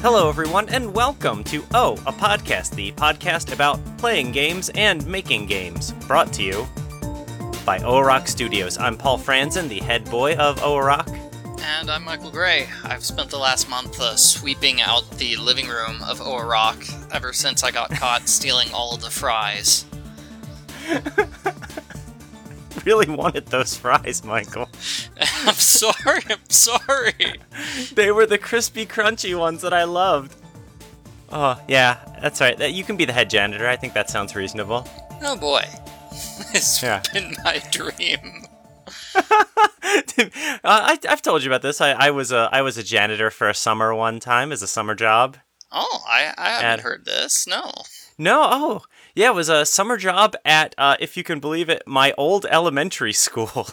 Hello, everyone, and welcome to a Podcast, the podcast about playing games and making games, brought to you by OAROC Studios. I'm Paul Franzen, the head boy of OAROC. And I'm Michael Gray. I've spent the last month sweeping out the living room of OAROC ever since I got caught stealing all of the fries. Really wanted those fries, Michael. I'm sorry. They were the crispy, crunchy ones that I loved. Oh, yeah, that's right. You can be the head janitor. I think that sounds reasonable. Oh boy. It's been my dream. I've told you about this. I was a janitor for a summer one time as a summer job. Oh, I haven't heard this. No. No, yeah, it was a summer job at, if you can believe it, my old elementary school.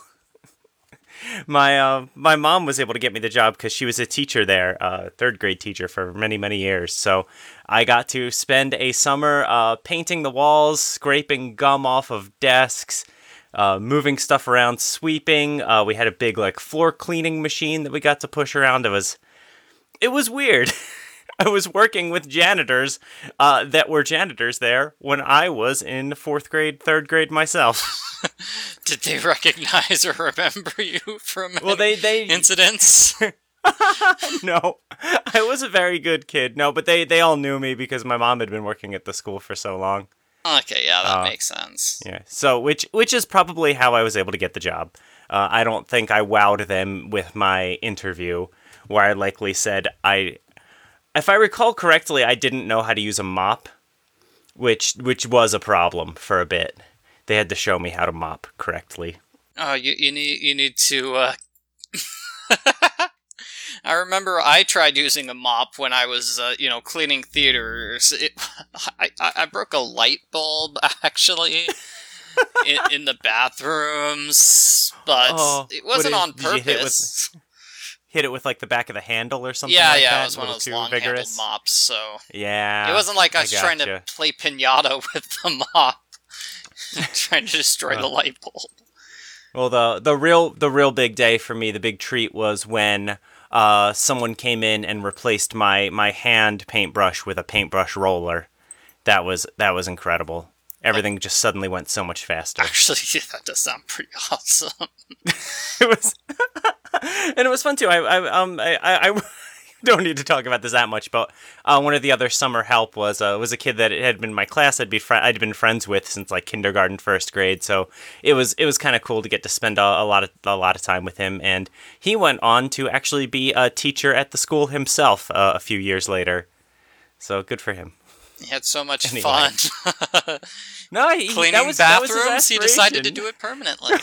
My mom was able to get me the job because she was a teacher there, third grade teacher for many, many years. So I got to spend a summer painting the walls, scraping gum off of desks, moving stuff around, sweeping. We had a big floor cleaning machine that we got to push around. It was weird. I was working with janitors that were janitors there when I was in fourth grade, third grade myself. Did they recognize or remember you from they incidents? No, I was a very good kid. No, but they all knew me because my mom had been working at the school for so long. Okay, yeah, that makes sense. Yeah, so which is probably how I was able to get the job. I don't think I wowed them with my interview, where I likely said if I recall correctly, I didn't know how to use a mop, which was a problem for a bit. They had to show me how to mop correctly. Oh, you need to. I remember I tried using a mop when I was cleaning theaters. I broke a light bulb actually in the bathrooms, but it wasn't on purpose. Hit it with the back of the handle or something yeah, like that? Yeah, it was one of those long-handled mops, so... Yeah, it wasn't like I was trying to play piñata with the mop, trying to destroy the light bulb. Well, the real big day for me, the big treat, was when someone came in and replaced my hand paintbrush with a paintbrush roller. That was incredible. Everything just suddenly went so much faster. Actually, that does sound pretty awesome. It was... And it was fun too. I don't need to talk about this that much, but one of the other summer help was a kid that had been in my class. I'd been friends with since kindergarten, first grade. So it was kind of cool to get to spend a lot of time with him. And he went on to actually be a teacher at the school himself a few years later. So good for him. He had so much fun. No, cleaning bathrooms. He decided to do it permanently.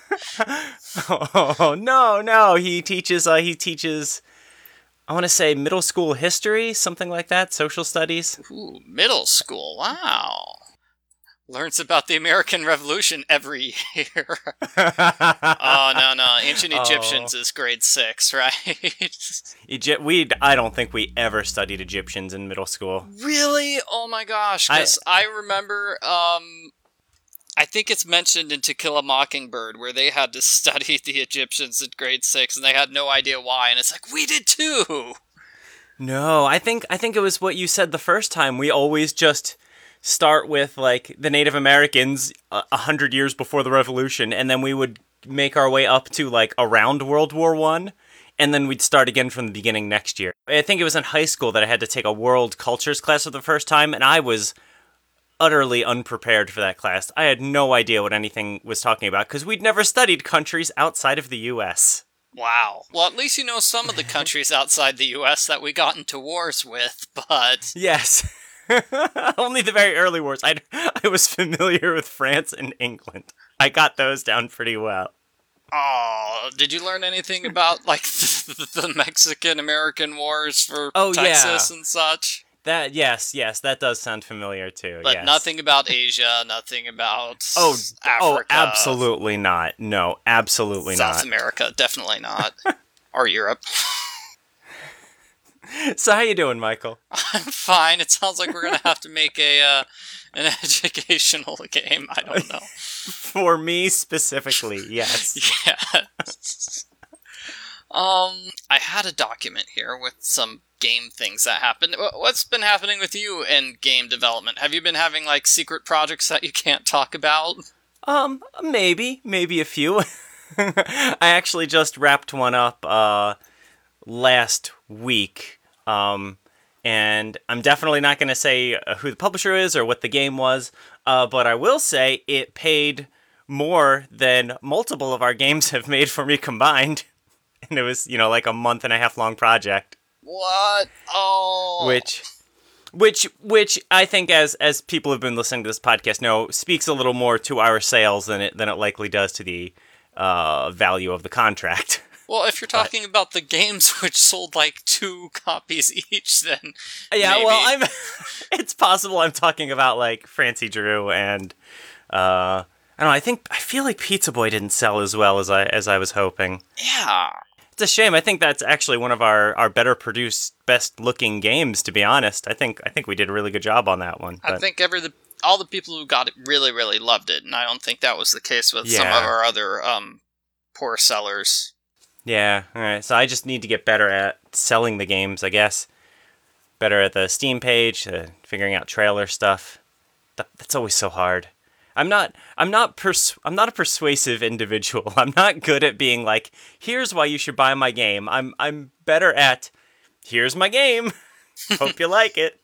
Oh, no. He teaches, I want to say middle school history, something like that, social studies. Ooh, middle school, wow. Learns about the American Revolution every year. Oh, no. Ancient Egyptians is grade 6, right? I don't think we ever studied Egyptians in middle school. Really? Oh my gosh, because I remember, I think it's mentioned in To Kill a Mockingbird where they had to study the Egyptians in grade 6 and they had no idea why, and it's we did too! No, I think it was what you said the first time. We always just start with the Native Americans 100 years before the Revolution, and then we would make our way up to around World War I, and then we'd start again from the beginning next year. I think it was in high school that I had to take a world cultures class for the first time, and I was utterly unprepared for that class. I had no idea what anything was talking about because we'd never studied countries outside of the U.S. Wow. Well, at least you know some of the countries outside the U.S. that we got into wars with, but... Yes. Only the very early wars. I was familiar with France and England. I got those down pretty well. Oh, did you learn anything about, the Mexican-American wars for Texas and such? Yes, that does sound familiar too. But nothing about Asia, nothing about Africa. Oh, absolutely not. No, absolutely not. South America, definitely not. Or Europe. So how you doing, Michael? I'm fine. It sounds like we're going to have to make an educational game. I don't know. For me specifically, yes. Yes. I had a document here with some game things that happened. What's been happening with you in game development? Have you been having, like, secret projects that you can't talk about? Maybe a few. I actually just wrapped one up, last week. And I'm definitely not going to say who the publisher is or what the game was, but I will say it paid more than multiple of our games have made for me combined. And it was, like a month and a half long project. What? Oh. Which I think, as people have been listening to this podcast know, speaks a little more to our sales than it likely does to the value of the contract. Well, if you're talking about the games which sold like 2 copies each, then yeah, maybe. Well, it's possible I'm talking about like Francie Drew and I don't know. I feel like Pizza Boy didn't sell as well as I was hoping. Yeah, it's a shame. I think that's actually one of our better produced, best looking games. To be honest, I think we did a really good job on that one. But... I think all the people who got it really, really loved it, and I don't think that was the case with some of our other poor sellers. Yeah, alright, so I just need to get better at selling the games, I guess. Better at the Steam page, figuring out trailer stuff. That's always so hard. I'm not a persuasive individual. I'm not good at being like, here's why you should buy my game. I'm better at, here's my game. Hope you like it.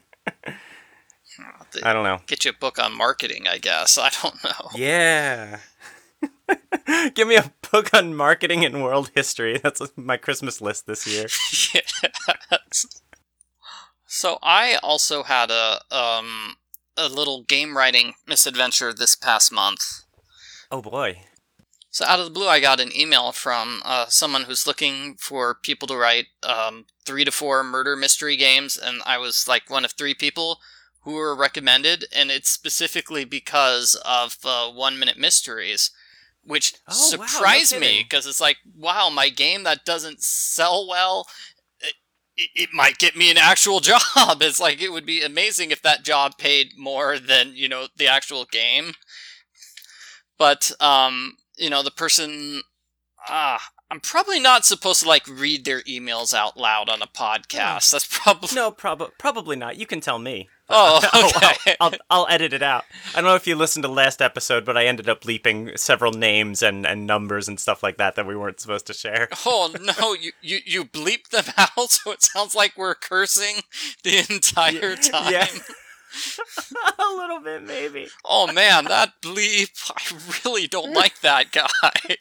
I don't know. Get you a book on marketing, I guess. I don't know. Yeah. Give me a book on marketing and world history. That's my Christmas list this year. Yes. So I also had a little game writing misadventure this past month. Oh boy. So out of the blue, I got an email from someone who's looking for people to write 3 to 4 murder mystery games, and I was like one of 3 people who were recommended, and it's specifically because of 1 Minute Mysteries. Which surprised me, because it's like, wow, my game that doesn't sell well, it might get me an actual job. It's like, it would be amazing if that job paid more than, the actual game. But, the person, I'm probably not supposed to, like, read their emails out loud on a podcast. That's probably... No, probably not. You can tell me. Oh, okay. I'll edit it out. I don't know if you listened to the last episode, but I ended up bleeping several names and numbers and stuff like that we weren't supposed to share. Oh, no, you bleeped them out, so it sounds like we're cursing the entire time. Yeah. A little bit, maybe. Oh, man, that bleep, I really don't like that guy.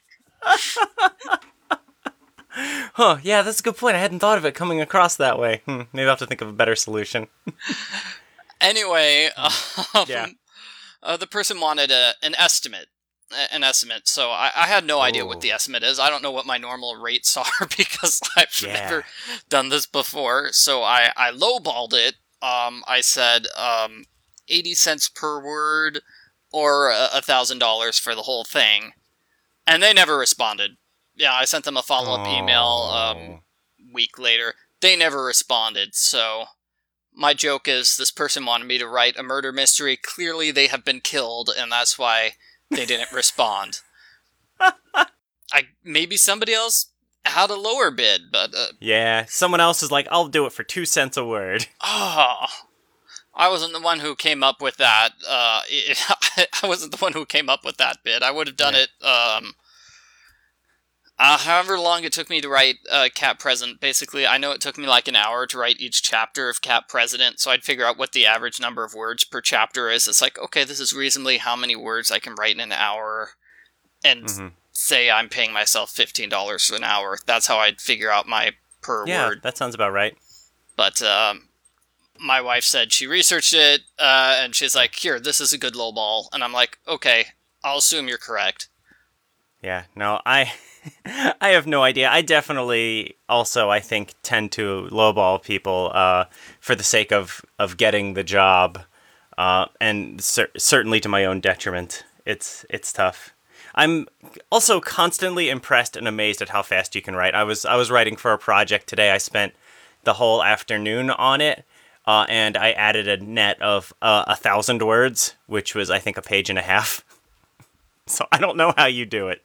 Huh, yeah, that's a good point. I hadn't thought of it coming across that way. Maybe I'll have to think of a better solution. Anyway, the person wanted an estimate. So I had no idea what the estimate is. I don't know what my normal rates are because I've never done this before. So I lowballed it. I said 80 cents per word or $1,000 for the whole thing. And they never responded. Yeah, I sent them a follow-up email week later. They never responded, so... My joke is, this person wanted me to write a murder mystery. Clearly they have been killed, and that's why they didn't respond. Maybe somebody else had a lower bid, but... yeah, someone else is like, I'll do it for 2 cents a word. Oh, I wasn't the one who came up with that. I wasn't the one who came up with that bid. I would have done it... however long it took me to write Cat President, basically, I know it took me like an hour to write each chapter of Cat President, so I'd figure out what the average number of words per chapter is. It's like, okay, this is reasonably how many words I can write in an hour, and say I'm paying myself $15 an hour. That's how I'd figure out my per word. Yeah, that sounds about right. But my wife said she researched it, and she's like, here, this is a good lowball. And I'm like, okay, I'll assume you're correct. Yeah, no, I have no idea. I definitely also, I think, tend to lowball people for the sake of getting the job, and certainly to my own detriment. It's tough. I'm also constantly impressed and amazed at how fast you can write. I was writing for a project today. I spent the whole afternoon on it, and I added a net of 1,000 words, which was, I think, a page and a half. So I don't know how you do it.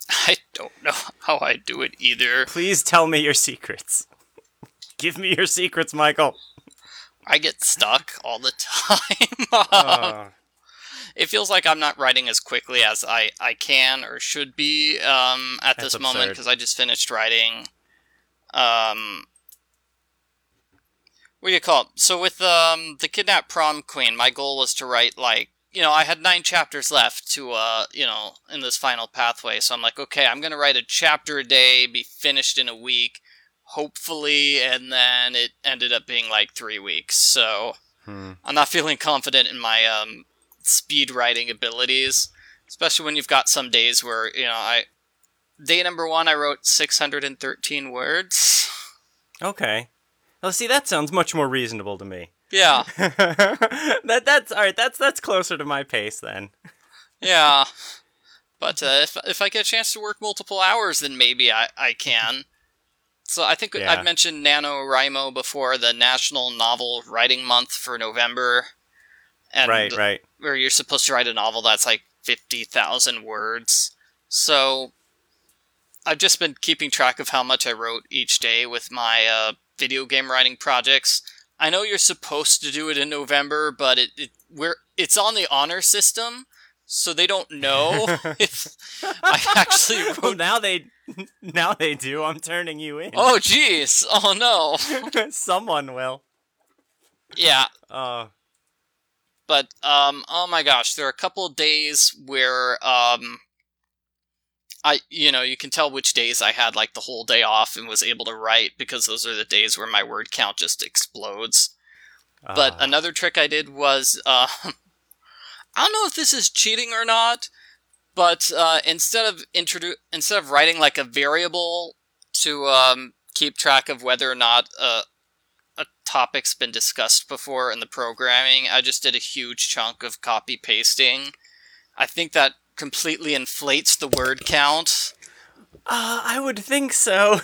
I don't know how I do it either. Please tell me your secrets. Give me your secrets, Michael. I get stuck all the time. It feels like I'm not writing as quickly as I can or should be at That's this moment, absurd. because I just finished writing. What do you call it? So with the Kidnapped Prom Queen, my goal was to write, like, I had 9 chapters left to, in this final pathway. So I'm like, okay, I'm going to write a chapter a day, be finished in a week, hopefully, and then it ended up being like 3 weeks. So I'm not feeling confident in my speed writing abilities, especially when you've got some days where, day number 1, I wrote 613 words. Okay. Well, see, that sounds much more reasonable to me. Yeah. That's all right. That's closer to my pace then. Yeah. But if I get a chance to work multiple hours, then maybe I can. So I think I've mentioned NaNoWriMo before, the National Novel Writing Month for November. And Right. where you're supposed to write a novel that's like 50,000 words. So I've just been keeping track of how much I wrote each day with my video game writing projects. I know you're supposed to do it in November, but it's on the honor system, so they don't know if I actually wrote... Well, now they do. I'm turning you in. Oh, jeez. Oh, no. Someone will. Yeah. But, oh my gosh, there are a couple of days where, you can tell which days I had, like, the whole day off and was able to write, because those are the days where my word count just explodes. But another trick I did was, I don't know if this is cheating or not, but instead of writing like a variable to keep track of whether or not a topic's been discussed before in the programming, I just did a huge chunk of copy pasting. I think that completely inflates the word count. I would think so.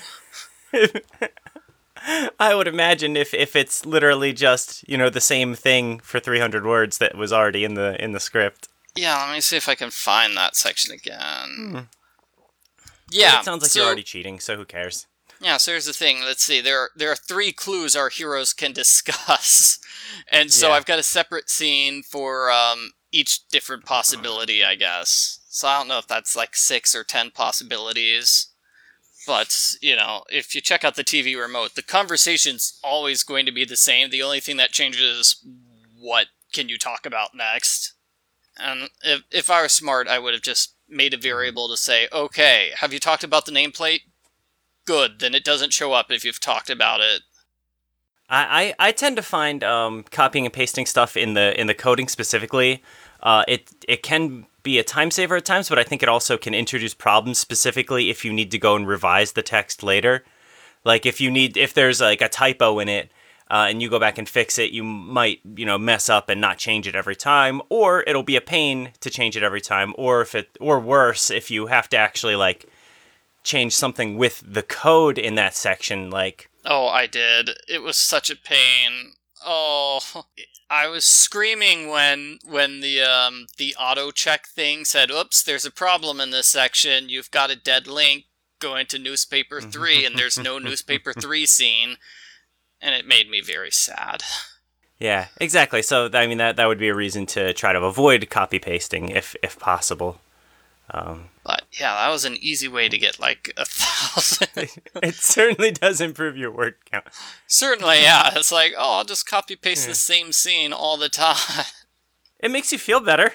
I would imagine if it's literally just, the same thing for 300 words that was already in the script. Yeah, let me see if I can find that section again. Yeah, it sounds like you're already cheating, so who cares? Yeah, so here's the thing. Let's see. There are 3 clues our heroes can discuss, and so I've got a separate scene for each different possibility, I guess. So I don't know if that's like 6 or 10 possibilities. But, if you check out the TV remote, the conversation's always going to be the same. The only thing that changes is what can you talk about next. And if I was smart, I would have just made a variable to say, okay, have you talked about the nameplate? Good, then it doesn't show up if you've talked about it. I tend to find copying and pasting stuff in the coding specifically, it can be a time saver at times, but I think it also can introduce problems, specifically if you need to go and revise the text later. Like if there's like a typo in it, and you go back and fix it, you might, mess up and not change it every time, or it'll be a pain to change it every time, or worse, if you have to actually like change something with the code in that section, like... Oh, I did. It was such a pain. Oh, I was screaming when the auto check thing said, "Oops, there's a problem in this section. You've got a dead link. Go into newspaper 3," and there's no newspaper 3 scene, and it made me very sad. Yeah, exactly. So I mean that would be a reason to try to avoid copy pasting if possible. But yeah, that was an easy way to get like 1,000. It certainly does improve your word count. Certainly, yeah. It's like, I'll just copy paste the same scene all the time. It makes you feel better.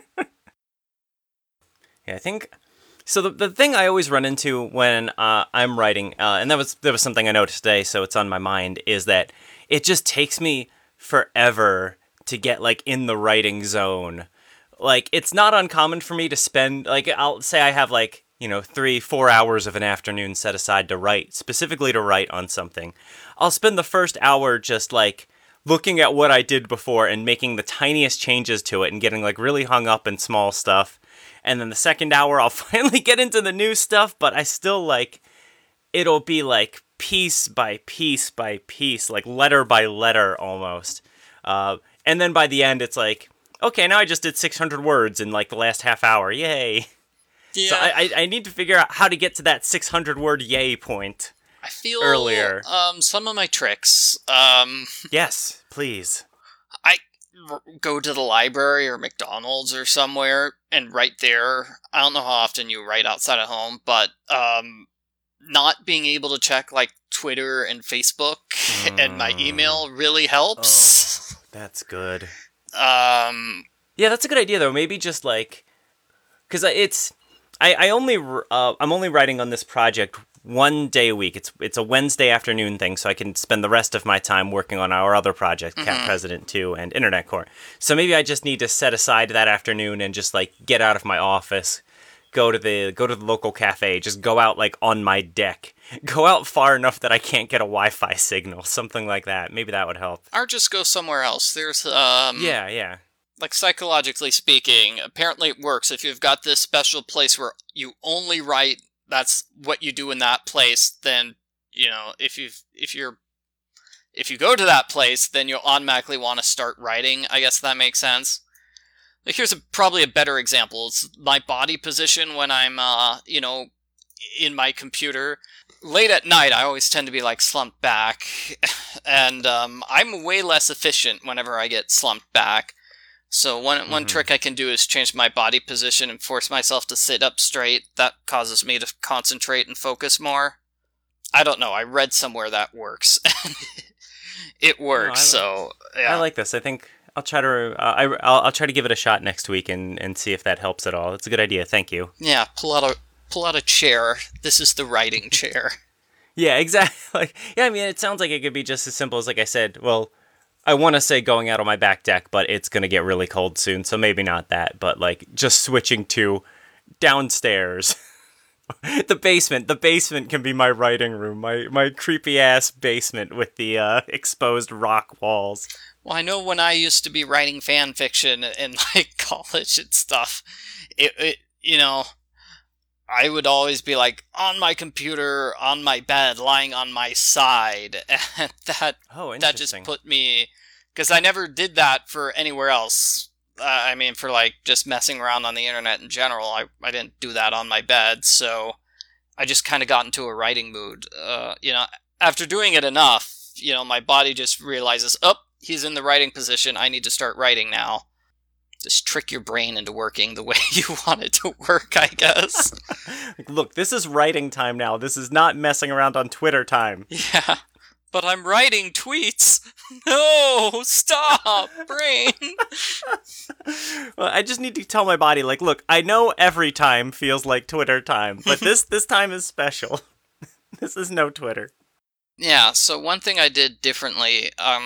Yeah, I think so. The thing I always run into when I'm writing, and that was something I noticed today, so it's on my mind, is that it just takes me forever to get like in the writing zone. Like, it's not uncommon for me to spend, like, I'll say I have, like, 3-4 hours of an afternoon set aside to write, specifically to write on something. I'll spend the first hour just, like, looking at what I did before and making the tiniest changes to it and getting, like, really hung up in small stuff. And then the second hour, I'll finally get into the new stuff, but I still, like, it'll be, like, piece by piece by piece, like, letter by letter, almost. And then by the end, it's like... okay, now I just did 600 words in, like, the last half hour. Yay. Yeah. So I need to figure out how to get to that 600-word yay point. I feel earlier. Some of my tricks. Yes, please. I go to the library or McDonald's or somewhere and write there. I don't know how often you write outside of home, but not being able to check like Twitter and Facebook and my email really helps. Oh, that's good. Yeah, that's a good idea though. Maybe just like, because I'm only writing on this project one day a week. It's a Wednesday afternoon thing, so I can spend the rest of my time working on our other project, Cat President 2 and Internet Core. So maybe I just need to set aside that afternoon and just like get out of my office, go to the local cafe, just go out like on my deck, go out far enough that I can't get a Wi-Fi signal, something like that. Maybe that would help. or just go somewhere else. There's Yeah. like psychologically speaking, apparently it works. If you've got this special place where you only write, that's what you do in that place, then, you know, if you go to that place, then you'll automatically want to start writing. I guess that makes sense. Like, here's probably a better example. It's my body position when I'm, in my computer. Late at night, I always tend to be, like, slumped back, and I'm way less efficient whenever I get slumped back. So one trick I can do is change my body position and force myself to sit up straight. That causes me to concentrate and focus more. I don't know. I read somewhere that works. It works. Yeah. I like this. I think I'll try to I'll try to give it a shot next week and see if that helps at all. It's a good idea. Thank you. Yeah. Pull out a chair. This is the writing chair. Yeah. Exactly. Yeah. I mean, it sounds like it could be just as simple as, like I said. Well, I want to say going out on my back deck, but it's going to get really cold soon, so maybe not that, but like just switching to downstairs. The basement can be my writing room, my creepy ass basement with the exposed rock walls. Well, I know when I used to be writing fan fiction in like college and stuff, it I would always be like on my computer, on my bed, lying on my side, and that just put me, because I never did that for anywhere else. I mean, for like just messing around on the internet in general, I didn't do that on my bed, so I just kind of got into a writing mood. After doing it enough, my body just realizes, oh, he's in the writing position, I need to start writing now. Just trick your brain into working the way you want it to work, I guess. Look, this is writing time now. This is not messing around on Twitter time. Yeah, but I'm writing tweets. No, stop, brain. Well, I just need to tell my body, like, look, I know every time feels like Twitter time, but this time is special. This is no Twitter. Yeah, so one thing I did differently,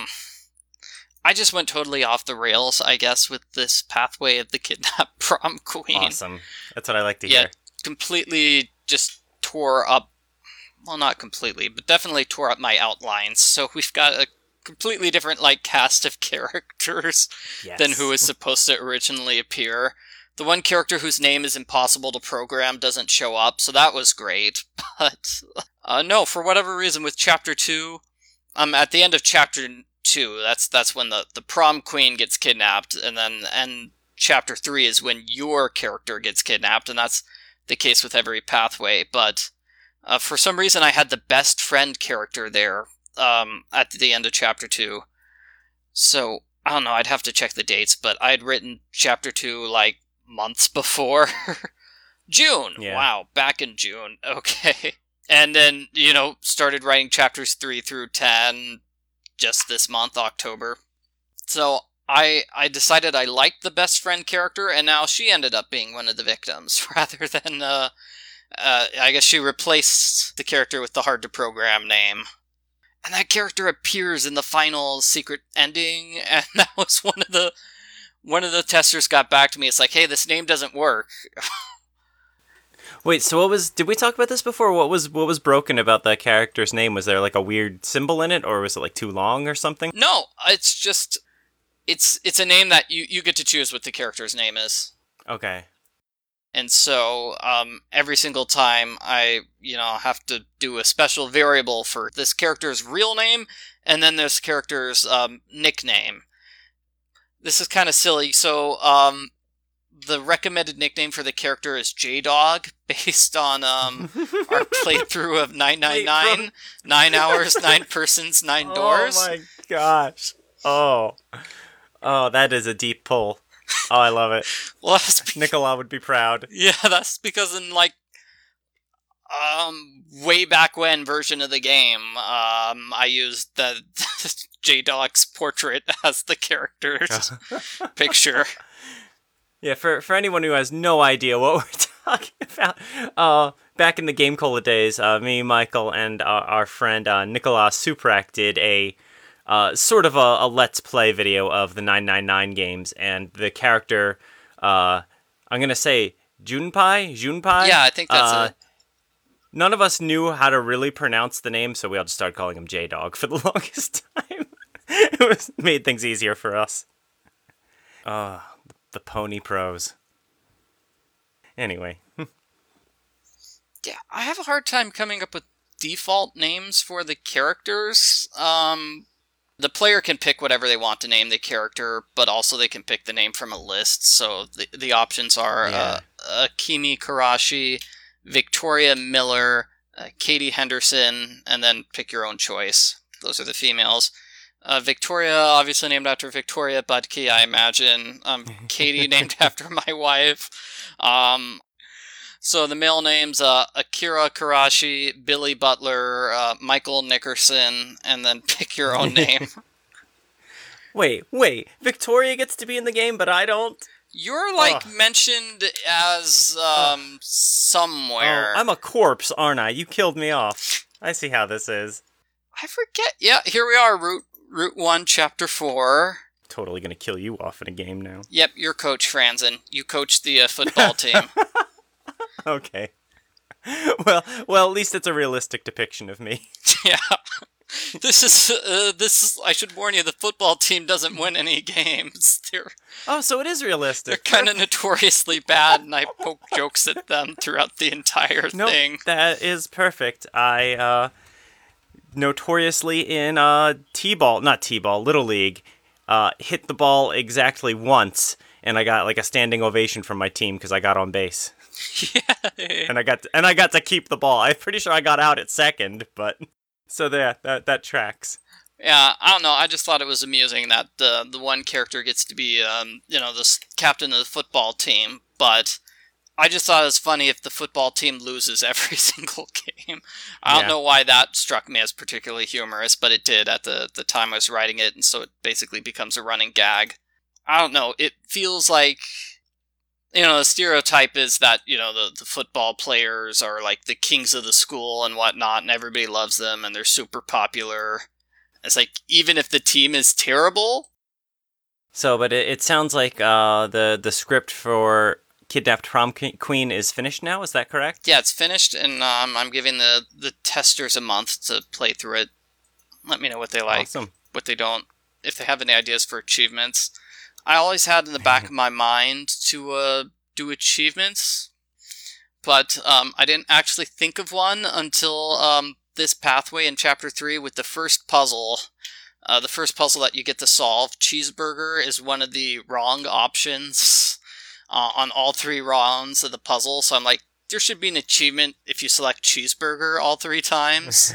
I just went totally off the rails, I guess, with this pathway of the kidnapped prom queen. Awesome. That's what I like to hear. Yeah, completely just tore up, well, not completely, but definitely tore up my outlines. So we've got a completely different, like, cast of characters than who was supposed to originally appear. The one character whose name is impossible to program doesn't show up, so that was great. But, no, for whatever reason, with Chapter 2, at the end of Chapter 2, that's when the prom queen gets kidnapped, and Chapter 3 is when your character gets kidnapped, and that's the case with every pathway. But for some reason, I had the best friend character there at the end of Chapter 2. So, I don't know, I'd have to check the dates, but I'd written Chapter 2, like, months before. June! Yeah. Wow, back in June. Okay. And then, started writing Chapters 3 through 10 just this month, October. So, I decided I liked the best friend character, and now she ended up being one of the victims, rather than, I guess she replaced the character with the hard-to-program name. And that character appears in the final secret ending, and that was one of the testers got back to me. It's like, hey, this name doesn't work. Wait, so did we talk about this before? What was broken about that character's name? Was there like a weird symbol in it, or was it like too long or something? No, it's just, it's a name that you get to choose what the character's name is. Okay. And so, every single time I, have to do a special variable for this character's real name, and then this character's, nickname. This is kind of silly. So, the recommended nickname for the character is J-Dog, based on our playthrough of 999. 9 hours, 9 persons, 9 doors. Oh my gosh. Oh, that is a deep pull. Oh, I love it. Well, Nicola would be proud. Yeah, that's because in way back when version of the game, I used the J-Dog's portrait as the character's picture. Yeah, for anyone who has no idea what we're talking about, back in the Game Cola days, me, Michael, and our friend Nicolas Suprak did a sort of a Let's Play video of the 999 games, and the character, I'm going to say Junpei? Yeah, I think that's it. None of us knew how to really pronounce the name, so we all just started calling him J-Dog for the longest time. It made things easier for us. The Pony Pros. Anyway. Yeah, I have a hard time coming up with default names for the characters. The player can pick whatever they want to name the character, but also they can pick the name from a list. So the options are Akimi Karashi, Victoria Miller, Katie Henderson, and then pick your own choice. Those are the females. Victoria, obviously named after Victoria Budke, I imagine. Katie, named after my wife. So the male names, Akira Karashi, Billy Butler, Michael Nickerson, and then pick your own name. Wait. Victoria gets to be in the game, but I don't? You're, mentioned as, somewhere. Oh, I'm a corpse, aren't I? You killed me off. I see how this is. I forget. Yeah, here we are, Route 1, Chapter 4. Totally gonna kill you off in a game now. Yep, you're Coach Franzen. You coach the football team. Okay. Well, at least it's a realistic depiction of me. Yeah. This is, I should warn you, the football team doesn't win any games. So it is realistic. They're kind of notoriously bad, and I poke jokes at them throughout the entire thing. That is perfect. I, notoriously in Little League, hit the ball exactly once, and I got like a standing ovation from my team because I got on base. Yeah. And I got to keep the ball. I'm pretty sure I got out at second, but so that tracks. Yeah, I don't know. I just thought it was amusing that the one character gets to be the captain of the football team, but I just thought it was funny if the football team loses every single game. I don't know why that struck me as particularly humorous, but it did at the time I was writing it, and so it basically becomes a running gag. I don't know. It feels like, the stereotype is that, the football players are like the kings of the school and whatnot, and everybody loves them, and they're super popular. It's like, even if the team is terrible. So, but it sounds like the script for Kidnapped Prom Queen is finished now, is that correct? Yeah, it's finished, and I'm giving the testers a month to play through it. Let me know what they like, awesome. What they don't, if they have any ideas for achievements. I always had in the back of my mind to do achievements, but I didn't actually think of one until this pathway in Chapter 3 with the first puzzle. The first puzzle that you get to solve, Cheeseburger, is one of the wrong options on all 3 rounds of the puzzle, so I'm like, there should be an achievement if you select Cheeseburger all 3 times.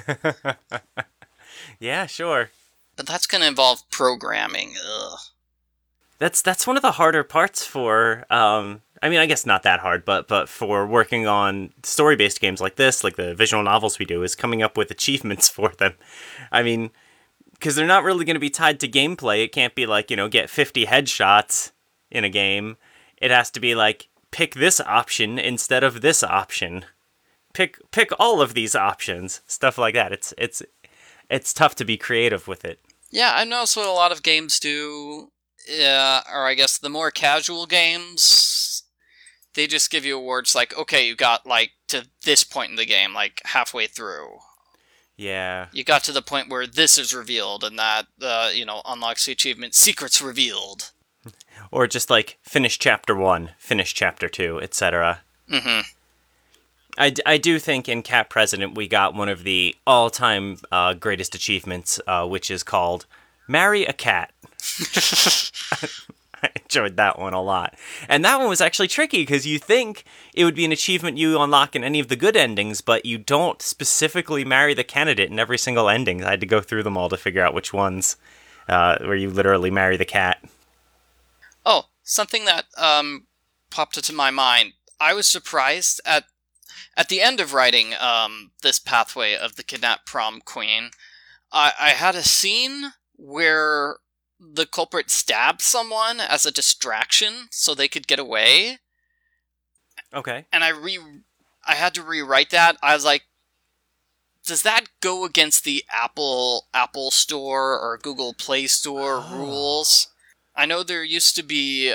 Yeah, sure. But that's going to involve programming. Ugh. That's one of the harder parts for, I guess not that hard, but for working on story-based games like this, like the visual novels we do, is coming up with achievements for them. I mean, because they're not really going to be tied to gameplay. It can't be like, get 50 headshots in a game. It has to be like, pick this option instead of this option. Pick all of these options. Stuff like that. It's tough to be creative with it. Yeah, I know that's what a lot of games do. Or I guess the more casual games, they just give you awards like, okay, you got like to this point in the game, like halfway through. Yeah. You got to the point where this is revealed, and that, unlocks the achievement, secrets revealed. Or just like, finish Chapter 1, finish Chapter 2, etc. Mm-hmm. I do think in Cat President we got one of the all-time greatest achievements, which is called Marry a Cat. I enjoyed that one a lot. And that one was actually tricky because you think it would be an achievement you unlock in any of the good endings, but you don't specifically marry the candidate in every single ending. I had to go through them all to figure out which ones where you literally marry the cat. Oh, something that popped into my mind. I was surprised at the end of writing this pathway of the kidnapped prom queen. I had a scene where the culprit stabbed someone as a distraction so they could get away. Okay. And I had to rewrite that. I was like, does that go against the Apple Store or Google Play Store rules? I know there used to be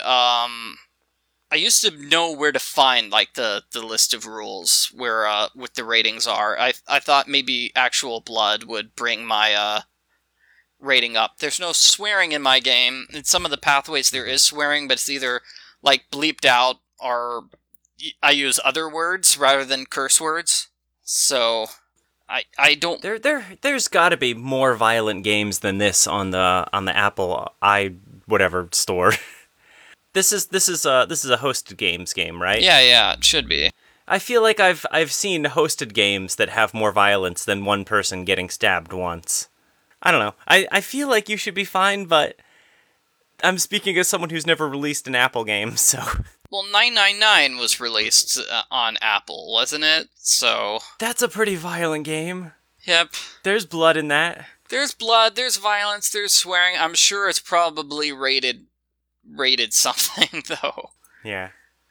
I used to know where to find like the list of rules where what the ratings are. I thought maybe Actual Blood would bring my rating up. There's no swearing in my game. In some of the pathways there is swearing, but it's either like bleeped out or I use other words rather than curse words. So I don't. There's got to be more violent games than this on the Apple whatever store. This is a hosted games game, right? Yeah, it should be. I feel like I've seen hosted games that have more violence than one person getting stabbed once. I don't know. I feel like you should be fine, but I'm speaking as someone who's never released an Apple game, so... Well, 999 was released on Apple, wasn't it? So... That's a pretty violent game. Yep. There's blood in that. There's blood, there's violence, there's swearing. I'm sure it's probably rated something, though. Yeah.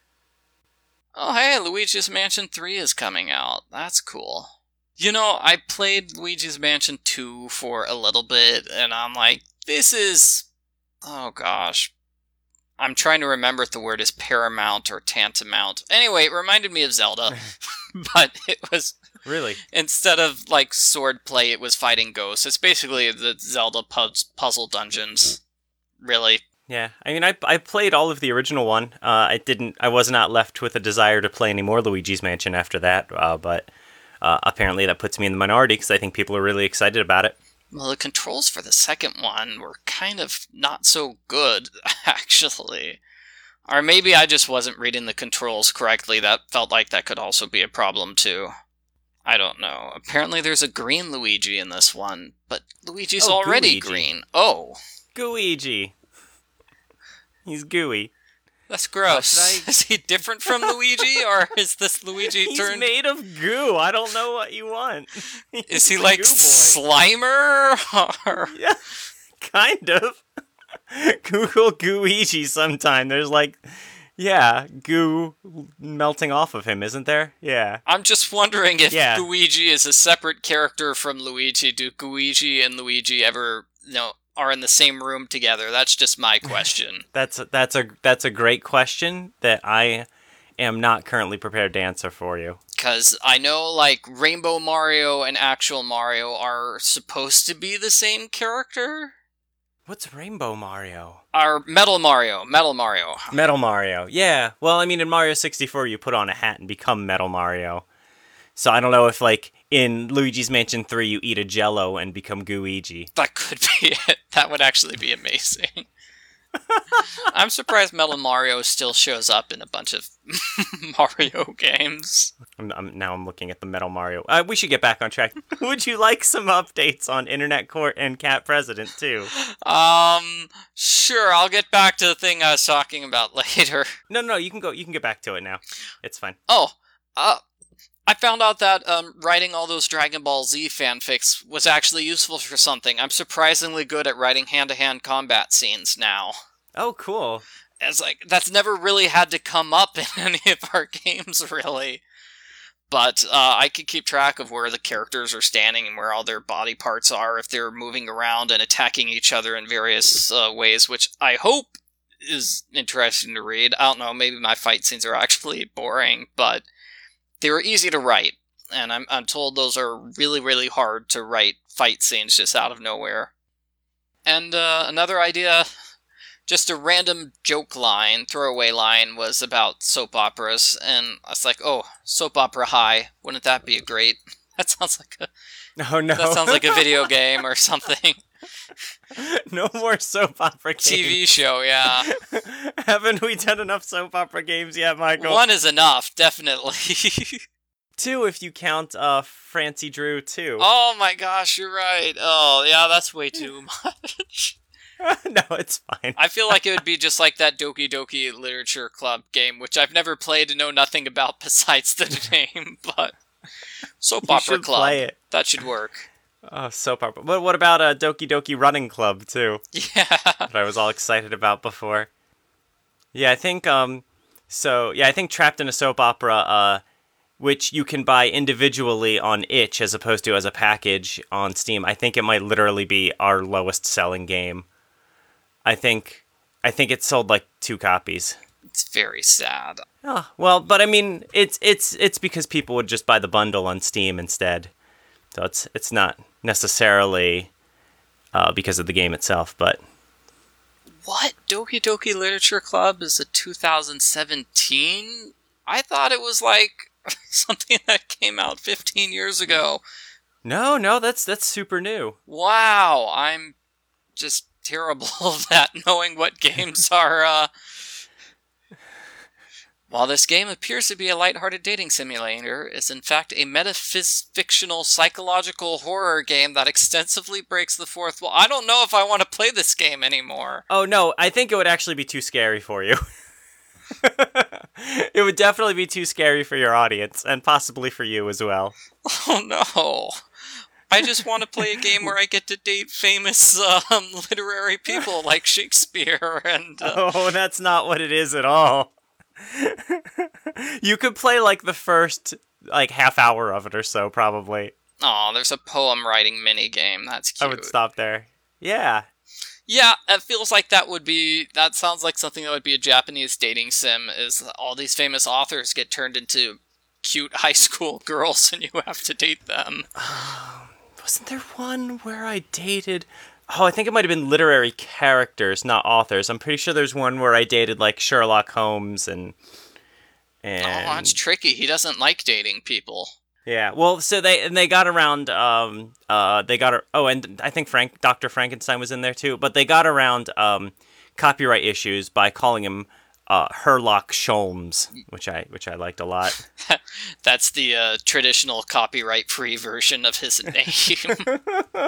Oh, hey, Luigi's Mansion 3 is coming out. That's cool. You know, I played Luigi's Mansion 2 for a little bit, and I'm like, this is... Oh, gosh. I'm trying to remember if the word is paramount or tantamount. Anyway, it reminded me of Zelda, but it was... Really? Instead of, like, sword play, it was fighting ghosts. It's basically the Zelda puzzle dungeons. Really. Yeah, I mean, I played all of the original one. I was not left with a desire to play any more Luigi's Mansion after that, but apparently that puts me in the minority because I think people are really excited about it. Well, the controls for the second one were kind of not so good, actually. Or maybe I just wasn't reading the controls correctly. That felt like that could also be a problem, too. I don't know. Apparently there's a green Luigi in this one, but Luigi's already green. Oh. Gooigi. He's gooey. That's gross. Is he different from Luigi, or is this Luigi He's turned... made of goo. I don't know what you want. Is he like Slimer? Or... Yeah, kind of. Google Gooigi sometime. There's like, yeah, goo melting off of him, isn't there? Yeah. I'm just wondering if Luigi is a separate character from Luigi. Do Gooigi and Luigi ever, are in the same room together? That's just my question. That's a great question that I am not currently prepared to answer for you. Because I know, like, Rainbow Mario and Actual Mario are supposed to be the same character. What's Rainbow Mario? Or Metal Mario. Metal Mario. Yeah. Well, I mean, in Mario 64, you put on a hat and become Metal Mario. So I don't know if, like, in Luigi's Mansion 3, you eat a Jell-O and become Gooigi. That could be it. That would actually be amazing. I'm surprised Metal Mario still shows up in a bunch of Mario games. Now I'm looking at the Metal Mario. We should get back on track. Would you like some updates on Internet Court and Cat President, too? Sure. I'll get back to the thing I was talking about later. No, you can go. You can get back to it now. It's fine. Oh, I found out that writing all those Dragon Ball Z fanfics was actually useful for something. I'm surprisingly good at writing hand-to-hand combat scenes now. Oh, cool. It's like, that's never really had to come up in any of our games, really. But I could keep track of where the characters are standing and where all their body parts are, if they're moving around and attacking each other in various ways, which I hope is interesting to read. I don't know, maybe my fight scenes are actually boring, but... they were easy to write, and I'm told those are really, really hard to write fight scenes just out of nowhere. And another idea, just a random joke line, throwaway line, was about soap operas, and I was like, oh, Soap Opera High, wouldn't that be great? That sounds like a... Oh, no. That sounds like a video game or something. No more soap opera games. TV show, yeah. Haven't we done enough soap opera games yet, Michael? 1 is enough, definitely. 2 if you count Francie Drew 2. Oh my gosh, you're right. Oh, yeah, that's way too much. No, it's fine. I feel like it would be just like that Doki Doki Literature Club game, which I've never played and know nothing about besides the name, but Soap Opera Club. Play it. That should work. Oh, soap opera. But what about Doki Doki Running Club, too? Yeah. That I was all excited about before. Yeah, I think, I think Trapped in a Soap Opera, which you can buy individually on itch as opposed to as a package on Steam, I think it might literally be our lowest selling game. I think it sold like 2 copies. It's very sad. Oh, well, but I mean, it's because people would just buy the bundle on Steam instead. So it's not necessarily because of the game itself, but... What? Doki Doki Literature Club is a 2017? I thought it was like something that came out 15 years ago. No, that's super new. Wow, I'm just terrible at knowing what games are, While this game appears to be a lighthearted dating simulator, it's in fact a metafictional psychological horror game that extensively breaks the fourth wall. I don't know if I want to play this game anymore. Oh no, I think it would actually be too scary for you. It would definitely be too scary for your audience, and possibly for you as well. Oh no. I just want to play a game where I get to date famous literary people like Shakespeare and... Oh, that's not what it is at all. You could play like the first half hour of it or so, probably. Oh, there's a poem writing minigame. That's cute. I would stop there. Yeah. Yeah, it feels like that sounds like something that would be a Japanese dating sim, is all these famous authors get turned into cute high school girls and you have to date them. Wasn't there one where I dated... Oh, I think it might have been literary characters, not authors. I'm pretty sure there's one where I dated, like, Sherlock Holmes and... Oh, that's tricky. He doesn't like dating people. Yeah, well, so they got around, and I think Dr. Frankenstein was in there too, but they got around, copyright issues by calling him, Herlock Sholmes, which I liked a lot. That's the, traditional copyright-free version of his name.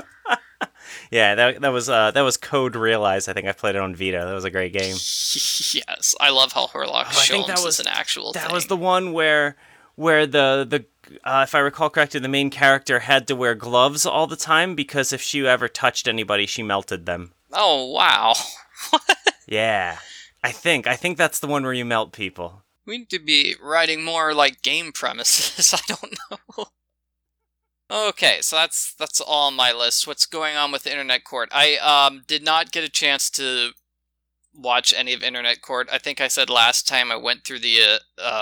Yeah, that was Code Realize. I think I played it on Vita. That was a great game. Yes, I love how Herlock Sholmes is an actual thing. That was the one where the if I recall correctly, the main character had to wear gloves all the time because if she ever touched anybody, she melted them. Oh wow! Yeah, I think that's the one where you melt people. We need to be writing more like game premises. I don't know. Okay, so that's all on my list. What's going on with Internet Court? I did not get a chance to watch any of Internet Court. I think I said last time I went through the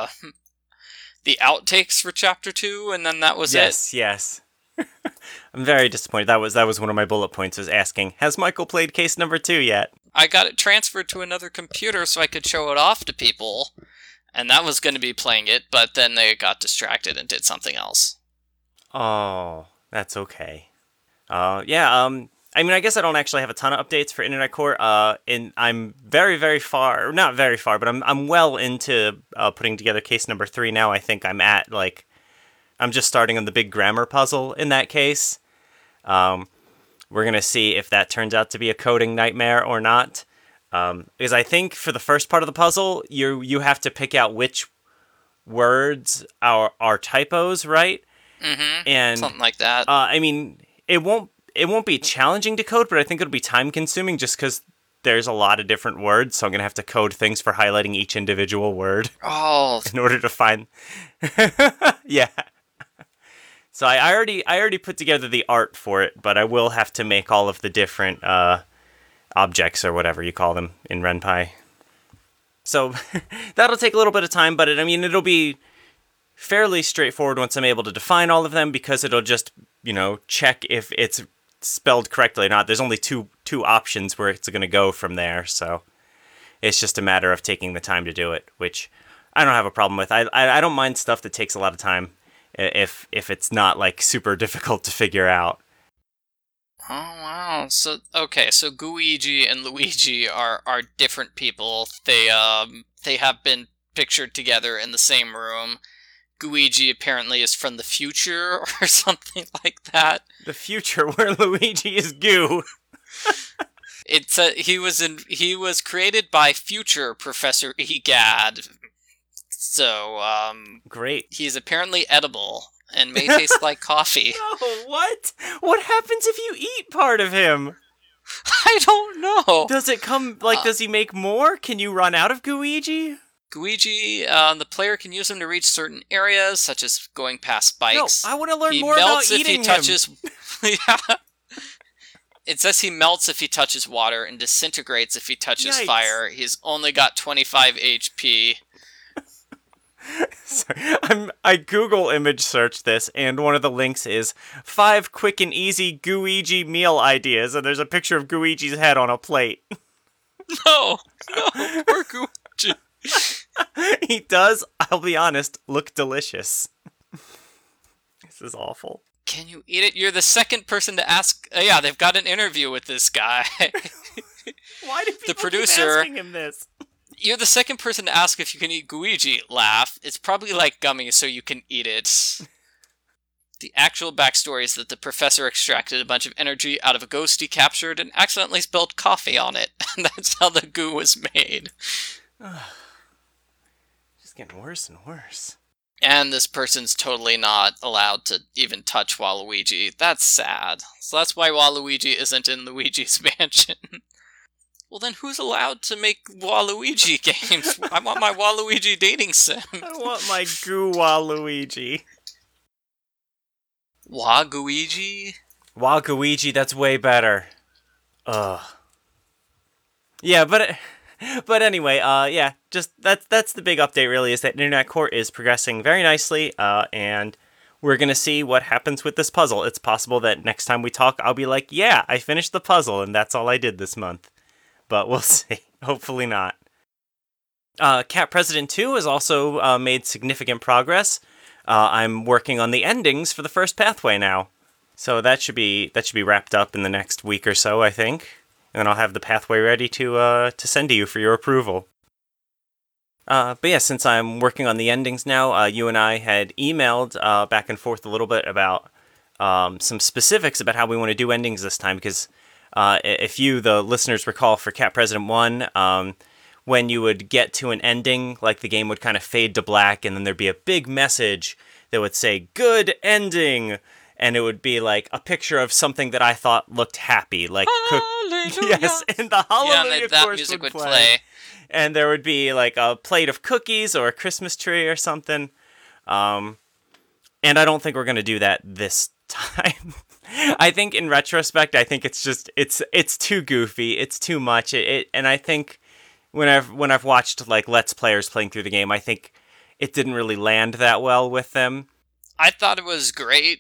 outtakes for Chapter 2, and then that was it. Yes. I'm very disappointed. That was one of my bullet points, was asking, has Michael played case number 2 yet? I got it transferred to another computer so I could show it off to people, and that was going to be playing it, but then they got distracted and did something else. Oh, that's okay. I mean, I guess I don't actually have a ton of updates for Internet Court. I'm very, very far, not very far, but I'm well into putting together case number 3 now. I think I'm at, I'm just starting on the big grammar puzzle in that case. We're going to see if that turns out to be a coding nightmare or not. Because I think for the first part of the puzzle, you have to pick out which words are typos, right? Mm-hmm. And something like that. I mean, it won't be challenging to code, but I think it'll be time consuming just because there's a lot of different words, so I'm gonna have to code things for highlighting each individual word. Oh, in order to find. Yeah. So I already put together the art for it, but I will have to make all of the different objects or whatever you call them in RenPy. So that'll take a little bit of time, but it'll be fairly straightforward once I'm able to define all of them, because it'll just, check if it's spelled correctly or not. There's only two options where it's going to go from there, so it's just a matter of taking the time to do it, which I don't have a problem with. I don't mind stuff that takes a lot of time if it's not, super difficult to figure out. Oh wow. So Guigi and Luigi are different people. They have been pictured together in the same room. Guigi apparently is from the future or something like that. The future where Luigi is goo. He was created by future Professor Egad. So Great. he's apparently edible and may taste like coffee. Oh, what? What happens if you eat part of him? I don't know. Does it come, does he make more? Can you run out of Guigi? Guigi, the player can use him to reach certain areas, such as going past bikes. No, I want to learn He more about melts if eating he him. touches. Yeah. It says he melts if he touches water and disintegrates if he touches Yikes. fire. He's only got 25 HP. Sorry, I Google image searched this, and one of the links is 5 quick and easy Guigi meal ideas, and there's a picture of Guigi's head on a plate. No, poor Guigi. He does, I'll be honest, look delicious. This is awful. Can you eat it? You're the second person to ask. Yeah, they've got an interview with this guy. Why do people producer- keep asking him this? You're the second person to ask if you can eat Guigi. Laugh. It's probably like gummy, so you can eat it. The actual backstory is that the professor extracted a bunch of energy out of a ghost he captured and accidentally spilled coffee on it. And that's how the goo was made. Just getting worse and worse. And this person's totally not allowed to even touch Waluigi. That's sad. So that's why Waluigi isn't in Luigi's Mansion. Well, then who's allowed to make Waluigi games? I want my Waluigi dating sim. I want my Goo Waluigi. Waguigi? Waluigi, that's way better. Ugh. Yeah, but anyway, yeah, just that's the big update really, is that Internet Court is progressing very nicely, and we're gonna see what happens with this puzzle. It's possible that next time we talk, I'll be like, yeah, I finished the puzzle, and that's all I did this month. But we'll see. Hopefully not. Cat President 2 has also made significant progress. I'm working on the endings for the first pathway now. So that should be wrapped up in the next week or so, I think. And then I'll have the pathway ready to send to you for your approval. But yeah, since I'm working on the endings now, you and I had emailed back and forth a little bit about some specifics about how we want to do endings this time, because if you, the listeners, recall for Cat President 1, when you would get to an ending, like the game would kind of fade to black, and then there'd be a big message that would say, "Good ending!" And it would be like a picture of something that I thought looked happy, like yes, and the Hallelujah and that chorus music would play. play. And there would be like a plate of cookies or a Christmas tree or something. And I don't think we're going to do that this time. I think in retrospect, I think it's just it's too goofy. It's too much. And I think when I've watched like Let's Players playing through the game, I think it didn't really land that well with them. I thought it was great.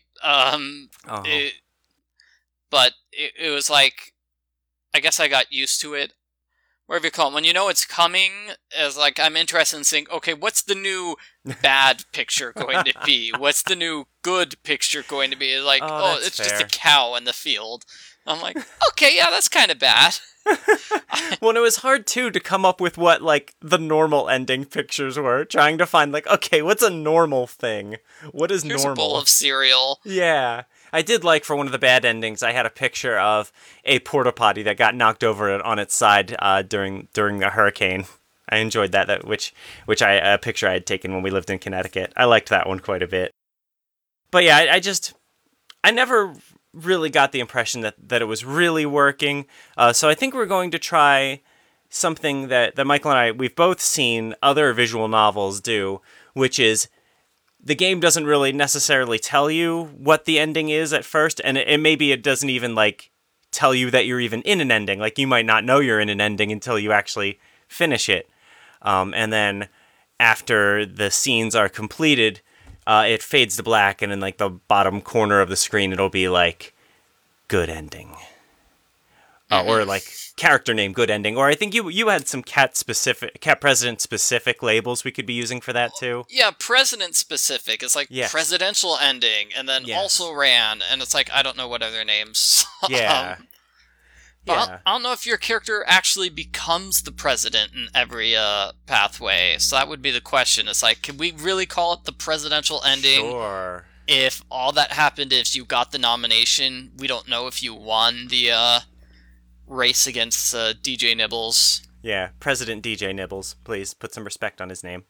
But it was like, I guess I got used to it. Whatever you call it, when you know it's coming, as like I'm interested in seeing, okay, what's the new bad picture going to be? What's the new good picture going to be? Like, it's fair. just a cow in the field. I'm like, okay, yeah, that's kind of bad. Well, it was hard too to come up with what like the normal ending pictures were. Trying to find like, okay, what's a normal thing? What is Here's normal? a bowl of cereal. Yeah. I did like for one of the bad endings, I had a picture of a porta potty that got knocked over on its side during a hurricane. I enjoyed that which a picture I had taken when we lived in Connecticut. I liked that one quite a bit. But yeah, I never really got the impression that it was really working. So I think we're going to try something that Michael and I, we've both seen other visual novels do, which is the game doesn't really necessarily tell you what the ending is at first, and maybe it doesn't even like tell you that you're even in an ending. Like you might not know you're in an ending until you actually finish it. And then after the scenes are completed, it fades to black, and in like the bottom corner of the screen, it'll be like, good ending. or like character name good ending. Or I think you had some cat president specific labels we could be using for that too. Yeah, president specific. It's like Yes. presidential ending, and then Yes. also ran, and it's like I don't know what other names. Yeah. Yeah. I don't know if your character actually becomes the president in every pathway. So that would be the question. It's like, can we really call it the presidential ending? Sure. If all that happened is you got the nomination, we don't know if you won the race against DJ Nibbles. Yeah, President DJ Nibbles. Please put some respect on his name.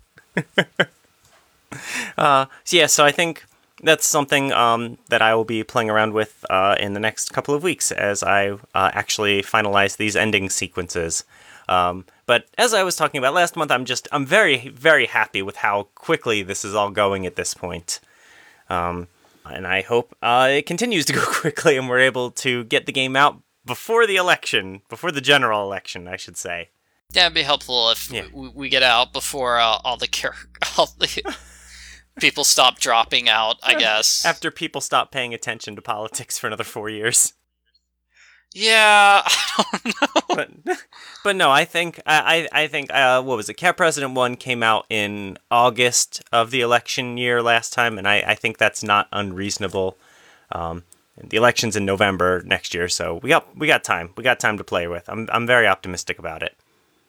So I think that's something that I will be playing around with in the next couple of weeks as I actually finalize these ending sequences. But as I was talking about last month, I'm very, very happy with how quickly this is all going at this point. And I hope it continues to go quickly and we're able to get the game out before the general election, I should say. Yeah, it'd be helpful if we get out before all the people stop dropping out, I guess. After people stop paying attention to politics for another 4 years. Yeah, I don't know. But no, I think what was it? Cat President 1 came out in August of the election year last time, and I think that's not unreasonable. The election's in November next year, so we got time. We got time to play with. I'm very optimistic about it.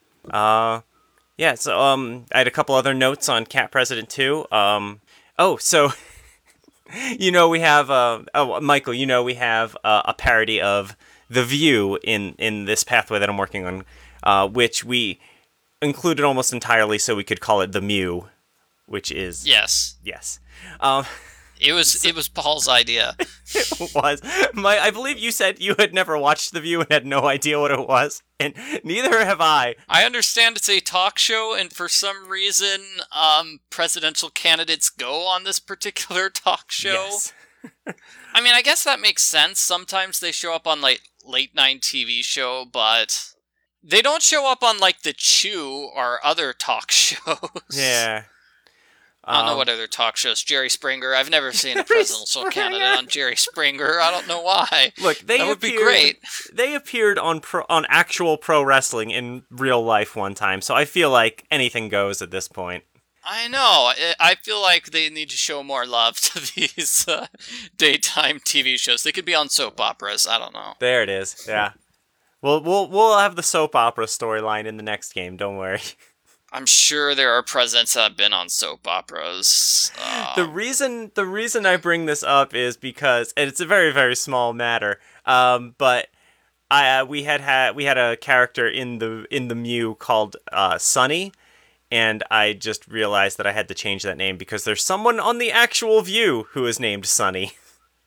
So I had a couple other notes on Cat President 2. So we have Michael, we have a parody of The View in this pathway that I'm working on, which we included almost entirely so we could call it The Mew, which is yes. It was Paul's idea. It was. I believe you said you had never watched The View and had no idea what it was, and neither have I. I understand it's a talk show, and for some reason, presidential candidates go on this particular talk show. Yes. I mean, I guess that makes sense. Sometimes they show up on, like, late-night TV show, but they don't show up on, like, The Chew or other talk shows. Yeah. I don't know what other talk shows. Jerry Springer. I've never seen a presidential candidate on Jerry Springer. I don't know why. Look, that would be great. They appeared on actual pro wrestling in real life one time, so I feel like anything goes at this point. I know. I feel like they need to show more love to these daytime TV shows. They could be on soap operas. I don't know. There it is. Yeah. We'll have the soap opera storyline in the next game. Don't worry. I'm sure there are presidents that have been on soap operas. The reason I bring this up is because, and it's a very, very small matter, but we had a character in the Mew called Sunny, and I just realized that I had to change that name because there's someone on the actual View who is named Sunny.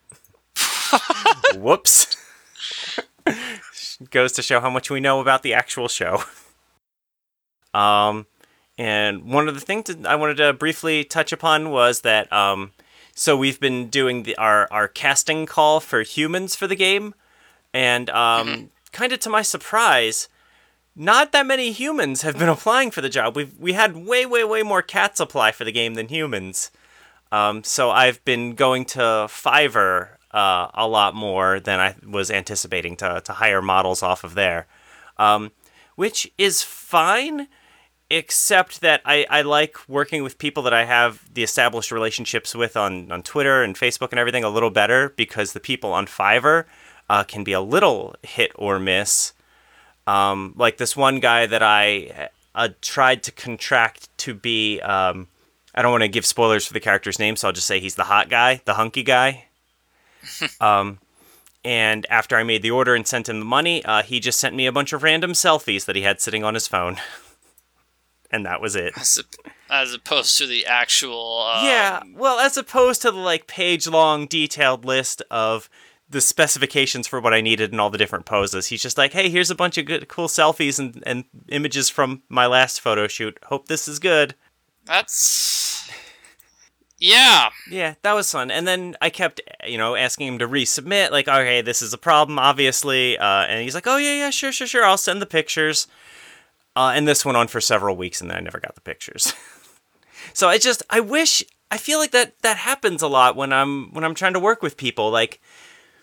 Whoops. Goes to show how much we know about the actual show. And one of the things that I wanted to briefly touch upon was that, so we've been doing our casting call for humans for the game, and kind of to my surprise, not that many humans have been applying for the job. We had way more cats apply for the game than humans. So I've been going to Fiverr a lot more than I was anticipating to hire models off of there, which is fine. Except that I like working with people that I have the established relationships with on Twitter and Facebook and everything a little better, because the people on Fiverr can be a little hit or miss. Like this one guy that I tried to contract to be, I don't want to give spoilers for the character's name, so I'll just say he's the hot guy, the hunky guy. And after I made the order and sent him the money, he just sent me a bunch of random selfies that he had sitting on his phone. And that was it. As opposed to the actual... as opposed to the page-long detailed list of the specifications for what I needed and all the different poses. He's just like, hey, here's a bunch of good, cool selfies and images from my last photo shoot. Hope this is good. That's... Yeah. Yeah, that was fun. And then I kept, asking him to resubmit, like, okay, this is a problem, obviously. And he's like, oh, yeah, sure, I'll send the pictures. And this went on for several weeks, and then I never got the pictures. So I feel like that happens a lot when I'm trying to work with people. Like,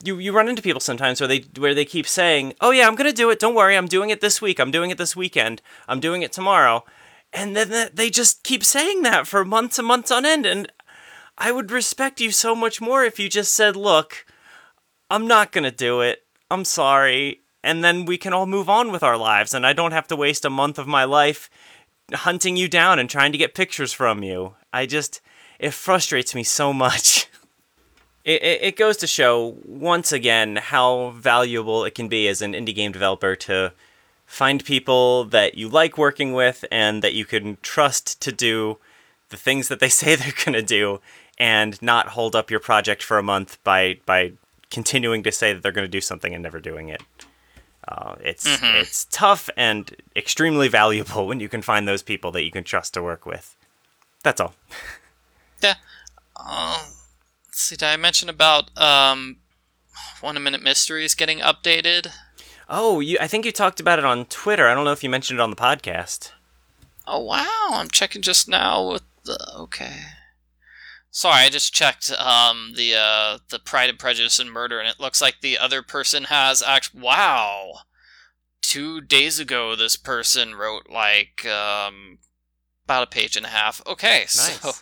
you run into people sometimes where they keep saying, "Oh yeah, I'm gonna do it. Don't worry, I'm doing it this week. I'm doing it this weekend. I'm doing it tomorrow," and then they just keep saying that for months and months on end. And I would respect you so much more if you just said, "Look, I'm not gonna do it. I'm sorry," and then we can all move on with our lives, and I don't have to waste a month of my life hunting you down and trying to get pictures from you. It frustrates me so much. It goes to show, once again, how valuable it can be as an indie game developer to find people that you like working with and that you can trust to do the things that they say they're going to do, and not hold up your project for a month by continuing to say that they're going to do something and never doing it. It's tough and extremely valuable when you can find those people that you can trust to work with. That's all. Yeah. Let's see, did I mention about 1 Minute Mysteries getting updated? Oh, I think you talked about it on Twitter. I don't know if you mentioned it on the podcast. Oh, wow. I'm checking just now with the... Okay. Sorry, I just checked the Pride and Prejudice and Murder, and it looks like the other person has wow! 2 days ago, this person wrote, about a page and a half. Okay, nice. So...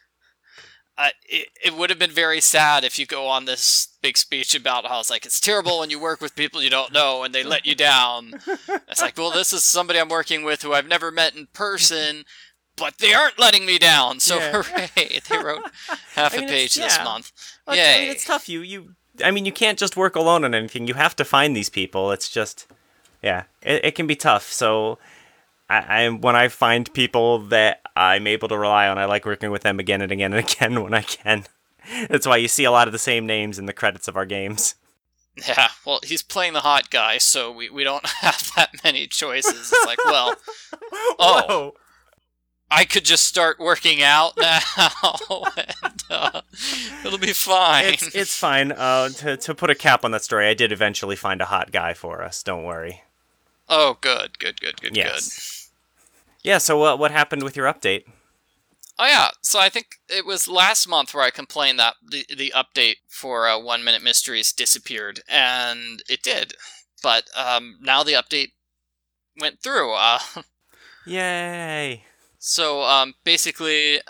it would have been very sad if you go on this big speech about how it's terrible when you work with people you don't know and they let you down. It's like, well, this is somebody I'm working with who I've never met in person, but they aren't letting me down, so yeah. Hooray! They wrote half a page this month. Well, Yay! It's tough. You can't just work alone on anything. You have to find these people. It's just, it can be tough. So, when I find people that I'm able to rely on, I like working with them again and again and again when I can. That's why you see a lot of the same names in the credits of our games. Yeah, well, he's playing the hot guy, so we don't have that many choices. It's like, well, Whoa. I could just start working out now, and it'll be fine. It's fine. To put a cap on that story, I did eventually find a hot guy for us. Don't worry. Oh, good. Yes. Yeah, so what happened with your update? Oh, yeah. So I think it was last month where I complained that the update for 1 Minute Mysteries disappeared, and it did. But now the update went through. Yay! So basically,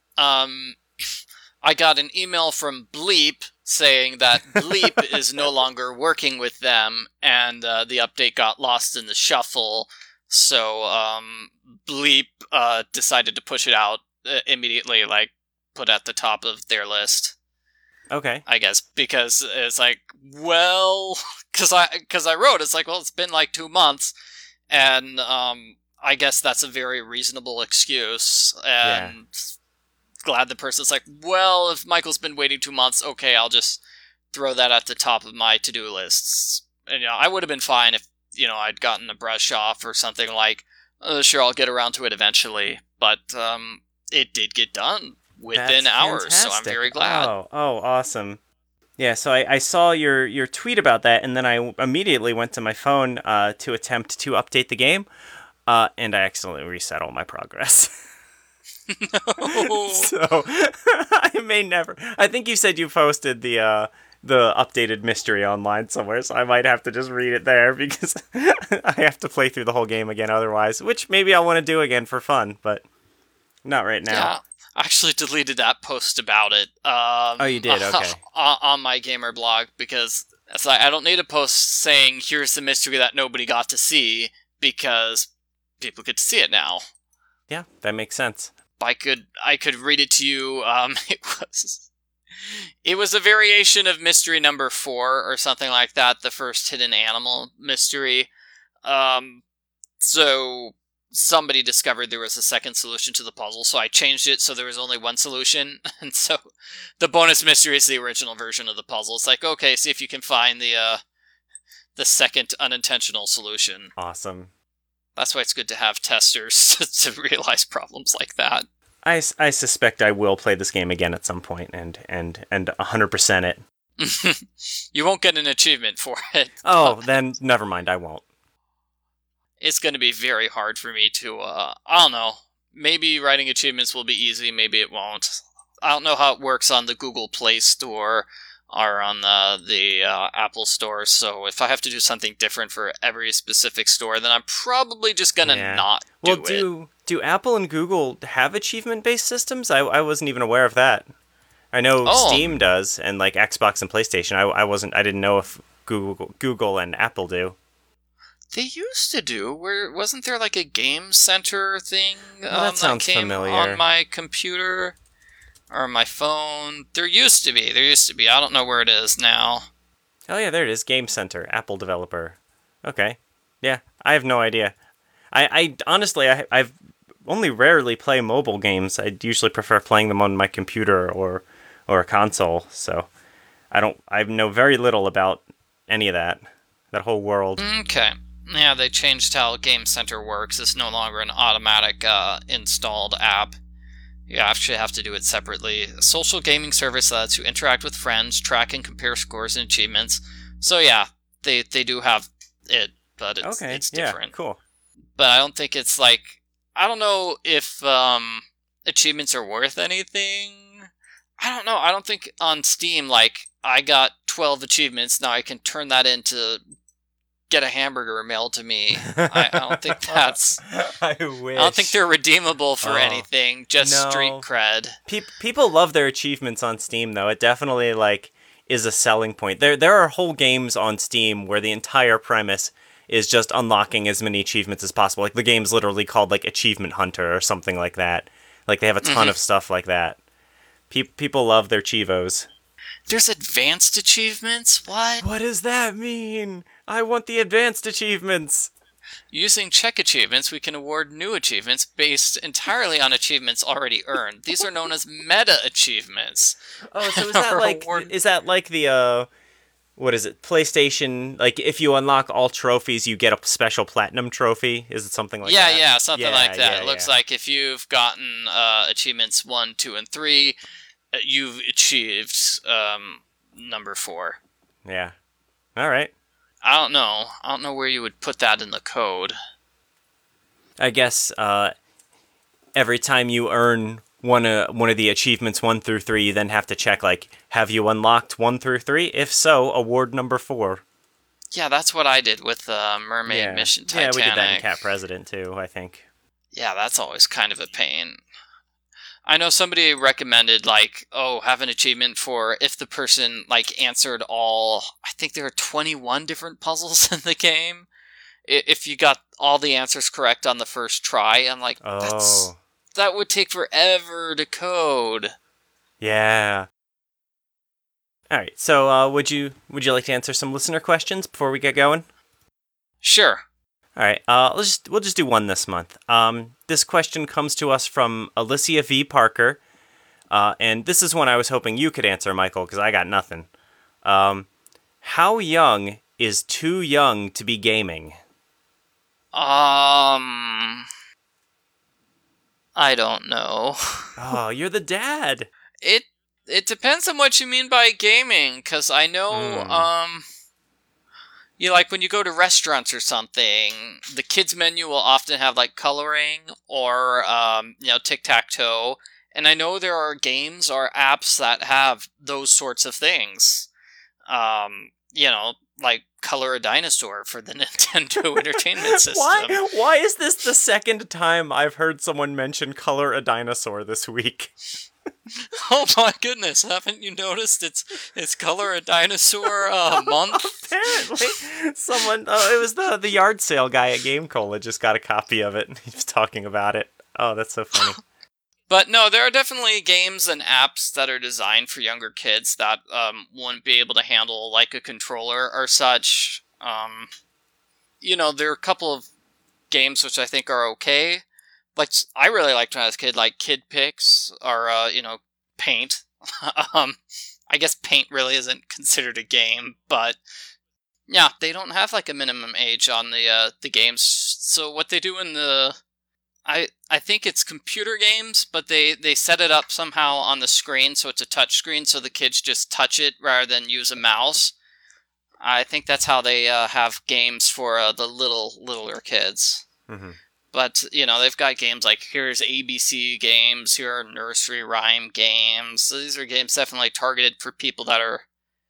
I got an email from Bleep saying that Bleep is no longer working with them, and the update got lost in the shuffle. So Bleep decided to push it out immediately, put at the top of their list. Okay. I guess because it's like, well, because I wrote, it's like, well, it's been 2 months, and I guess that's a very reasonable excuse, and glad the person's like, well, if Michael's been waiting 2 months, okay, I'll just throw that at the top of my to-do lists. And I would have been fine if I'd gotten a brush off or something sure, I'll get around to it eventually. But it did get done within hours, fantastic. So I'm very glad. Oh, awesome. Yeah, so I saw your tweet about that, and then I immediately went to my phone to attempt to update the game, and I accidentally reset all my progress. No. So I may never. I think you said you posted the updated mystery online somewhere, so I might have to just read it there because I have to play through the whole game again otherwise, which maybe I'll want to do again for fun, but not right now. Yeah, I actually deleted that post about it. Oh, you did? Okay. On my gamer blog, because I don't need a post saying, here's the mystery that nobody got to see, because people get to see it now. Yeah, that makes sense. I could read it to you. It was a variation of mystery number 4 or something like that, the first hidden animal mystery. So somebody discovered there was a second solution to the puzzle, so I changed it so there was only one solution. And so the bonus mystery is the original version of the puzzle. It's like, okay, see if you can find the second unintentional solution. Awesome. That's why it's good to have testers to realize problems like that. I suspect I will play this game again at some point and 100% it. You won't get an achievement for it. Oh, then never mind, I won't. It's going to be very hard for me to, I don't know, maybe writing achievements will be easy, maybe it won't. I don't know how it works on the Google Play Store, are on the Apple Store. So if I have to do something different for every specific store, then I'm probably just gonna not do it. Well, do Apple and Google have achievement-based systems? I wasn't even aware of that. I know Steam does, and like Xbox and PlayStation. I didn't know if Google and Apple do. They used to do. Wasn't there like a Game Center thing that sounds came familiar on my computer or my phone? There used to be. I don't know where it is now. Oh yeah, there it is. Game Center, Apple developer. Okay, yeah, I have no idea. I honestly, I've only rarely play mobile games. I usually prefer playing them on my computer or a console. So I know very little about any of that whole world. Okay. Yeah, they changed how Game Center works. It's no longer an automatic installed app. You actually have to do it separately. A social gaming service that lets you interact with friends, track and compare scores and achievements. So yeah, they do have it, but it's different. Yeah, cool. But I don't think it's like... I don't know if achievements are worth anything. I don't know. I don't think on Steam, like, I got 12 achievements, now I can turn that into get a hamburger mailed to me. I don't think that's... I wish. I don't think they're redeemable for anything, just street cred. People love their achievements on Steam, though. It definitely, like, is a selling point. There are whole games on Steam where the entire premise is just unlocking as many achievements as possible. Like, the game's literally called, like, Achievement Hunter or something like that. Like, they have a ton of stuff like that. People love their Chivos. There's advanced achievements? What? What does that mean? I want the advanced achievements. Using check achievements, we can award new achievements based entirely on achievements already earned. These are known as meta achievements. Oh, so is that like the what is it? PlayStation, like if you unlock all trophies, you get a special platinum trophy? Is it something like that? Yeah, something like that. It looks like if you've gotten achievements 1, 2, and 3, you've achieved number 4. Yeah. All right. I don't know where you would put that in the code. I guess every time you earn one of the achievements 1 through 3, you then have to check, like, have you unlocked 1 through 3? If so, award number 4. Yeah, that's what I did with Mermaid Mission Titanic. Yeah, we did that in Cat President too, I think. Yeah, that's always kind of a pain. I know somebody recommended, like, have an achievement for if the person, like, answered all... I think there are 21 different puzzles in the game. If you got all the answers correct on the first try, I'm like, that would take forever to code. Yeah. All right, so would you like to answer some listener questions before we get going? Sure. All right, we'll just do one this month. This question comes to us from Alicia V. Parker, and this is one I was hoping you could answer, Michael, because I got nothing. How young is too young to be gaming? I don't know. Oh, you're the dad. It depends on what you mean by gaming, because I know, like when you go to restaurants or something, the kids menu will often have like coloring or, tic-tac-toe. And I know there are games or apps that have those sorts of things. Like Color a Dinosaur for the Nintendo Entertainment System. Why is this the second time I've heard someone mention Color a Dinosaur this week? Oh my goodness, haven't you noticed it's Color a Dinosaur month? Apparently. Someone, it was the yard sale guy at Game Cola just got a copy of it and he was talking about it. Oh, that's so funny. But no, there are definitely games and apps that are designed for younger kids that wouldn't be able to handle like a controller or such. There are a couple of games which I think are okay. Like, I really liked when I was a kid, like Kid Pix or, Paint. I guess Paint really isn't considered a game, but yeah, they don't have like a minimum age on the games. So what they do in I think it's computer games, but they set it up somehow on the screen so it's a touch screen so the kids just touch it rather than use a mouse. I think that's how they have games for the littler kids. Mm-hmm. But, they've got games like, here's ABC games, here are nursery rhyme games. So these are games definitely targeted for people that are,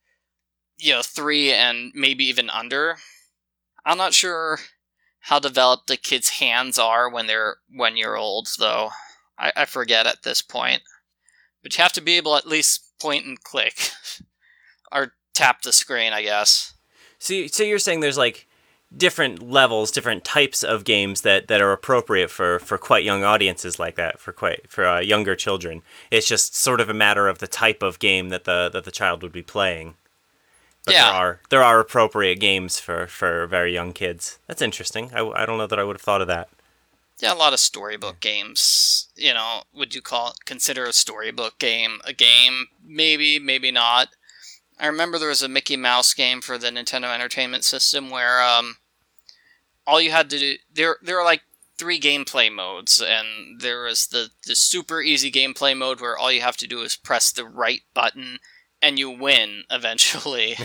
3 and maybe even under. I'm not sure how developed the kids' hands are when they're 1 year old, though. I forget at this point. But you have to be able to at least point and click. Or tap the screen, I guess. So you're saying there's like different levels, different types of games that are appropriate for quite young audiences like that, for younger children. It's just sort of a matter of the type of game that the child would be playing. But there are appropriate games for very young kids. That's interesting. I don't know that I would have thought of that. Yeah, a lot of storybook games. Would you consider a storybook game a game? Maybe, maybe not. I remember there was a Mickey Mouse game for the Nintendo Entertainment System where all you had to do... There were like 3 gameplay modes, and there was the super easy gameplay mode where all you have to do is press the right button, and you win, eventually.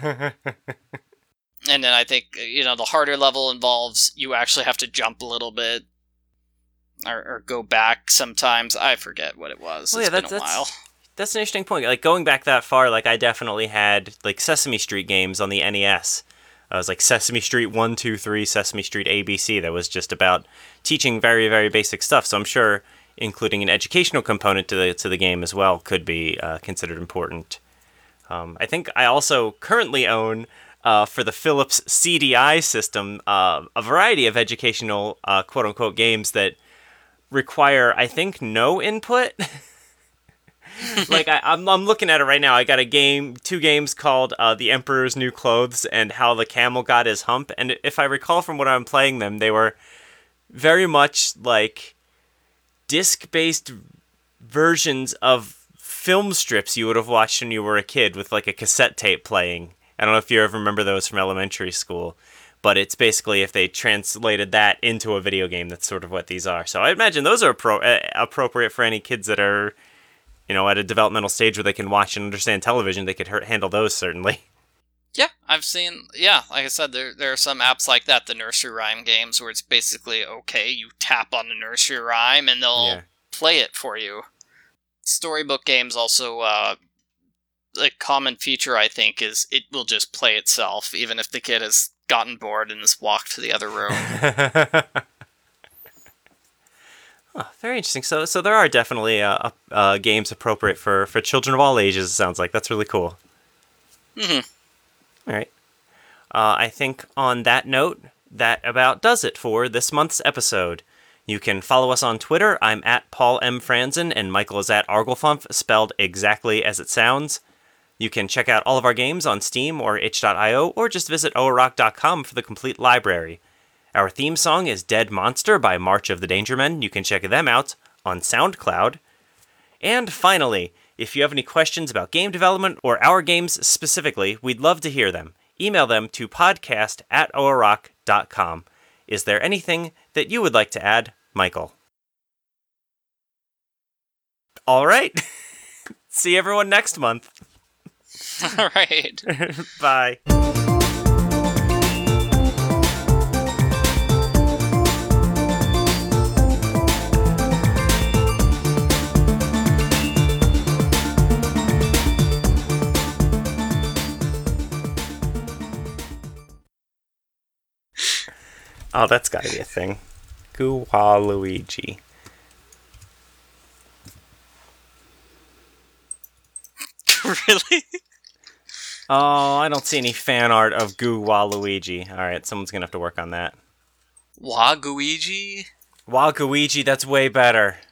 And then I think, the harder level involves you actually have to jump a little bit, or go back sometimes. I forget what it was. It's been a while. That's an interesting point. Like, going back that far, like, I definitely had, like, Sesame Street games on the NES. I was like Sesame Street 1, 2, 3, Sesame Street ABC. That was just about teaching very, very basic stuff. So I'm sure including an educational component to the game as well could be considered important. I think I also currently own, for the Philips CDI system, a variety of educational, quote-unquote, games that require, I think, no input. Like, I'm looking at it right now. I got 2 games called The Emperor's New Clothes and How the Camel Got His Hump. And if I recall from when I'm playing them, they were very much like disc-based versions of film strips you would have watched when you were a kid with like a cassette tape playing. I don't know if you ever remember those from elementary school. But it's basically if they translated that into a video game, that's sort of what these are. So I imagine those are appropriate for any kids that are... at a developmental stage where they can watch and understand television. They could handle those, certainly. Yeah, I've seen... Yeah, like I said, there are some apps like that, the nursery rhyme games, where it's basically, okay, you tap on the nursery rhyme and they'll play it for you. Storybook games also, a common feature, I think, is it will just play itself, even if the kid has gotten bored and has walked to the other room. Oh, very interesting. So there are definitely games appropriate for children of all ages, it sounds like. That's really cool. Mm-hmm. All right. I think on that note, that about does it for this month's episode. You can follow us on Twitter. I'm at Paul M. Franzen, and Michael is at Arglefump, spelled exactly as it sounds. You can check out all of our games on Steam or itch.io, or just visit oarock.com for the complete library. Our theme song is Dead Monster by March of the Dangermen. You can check them out on SoundCloud. And finally, if you have any questions about game development or our games specifically, we'd love to hear them. Email them to podcast@oarock.com. Is there anything that you would like to add, Michael? All right. See everyone next month. All right. Bye. Oh, that's gotta be a thing. Goowaluigi. Really? Oh, I don't see any fan art of Goowaluigi. Alright, someone's gonna have to work on that. Waguigi? Waguigi, that's way better.